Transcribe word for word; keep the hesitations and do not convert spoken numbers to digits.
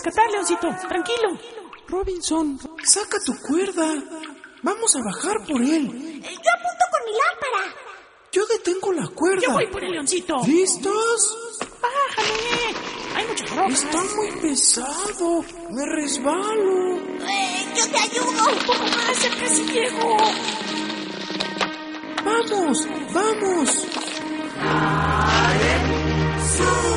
rescatar, Leoncito. Tranquilo. Robinson, saca tu cuerda. Vamos a bajar por él. Yo apunto con mi lámpara. Yo detengo la cuerda. Yo voy por el Leoncito. ¿Listos? Bájale. Hay muchas rocas. Está muy pesado. Me resbalo. Eh, yo te ayudo. Un poco más, ya casi llego. Vamos, vamos. ¡Sube!